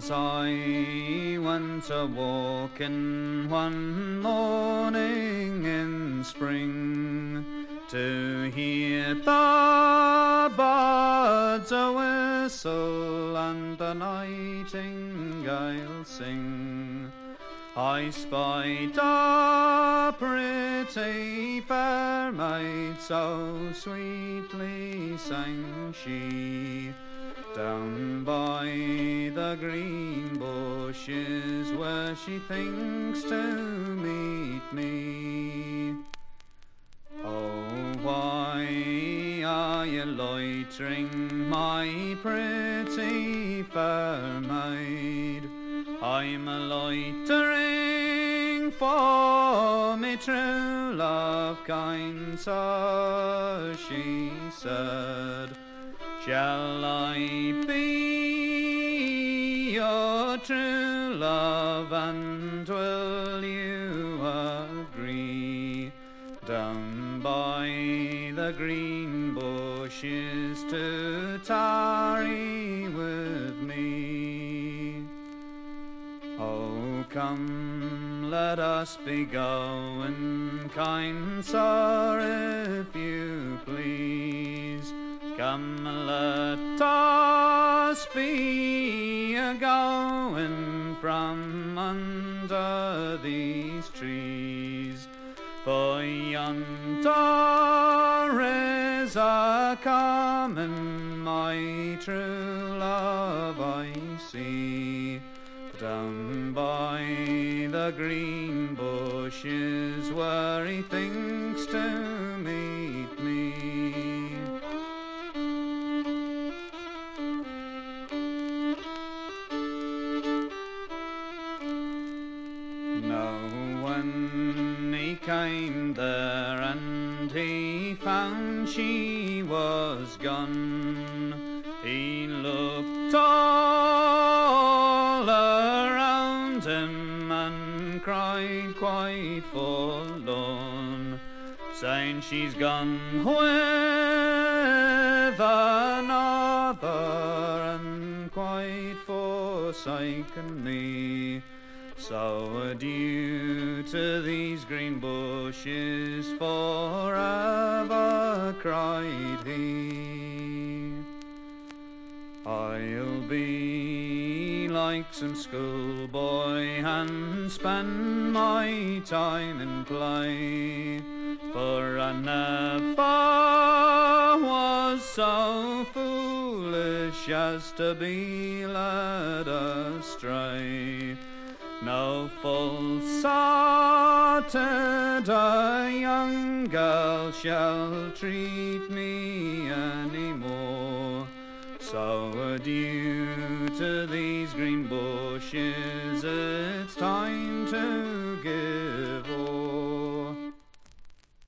Once I went a-walking one morning in spring to hear the birds a-whistle and the nightingale sing. I spied a pretty fair maid, so sweetly sang she, down by the green bushes where she thinks to meet me. Oh, why are you loitering, my pretty fair maid? I'm a-loitering for me true love, kind sir, she said. Shall I be your true love, and will you agree down by the green bushes to tarry with me? Oh, come, let us be going, kind sir, if you please. Come, let us be a-going from under these trees, for yonder is a-coming my true love I see, down by the green bushes where he thinks to meet me. Now when he came there and he found she was gone, he looked all around him and cried quite forlorn, saying she's gone with another and quite forsaken me. So adieu to these green bushes forever, cried he. I'll be like some schoolboy and spend my time in play, for I never was so foolish as to be led astray. No false-hearted a young girl shall treat me any more. So adieu to these green bushes, it's time to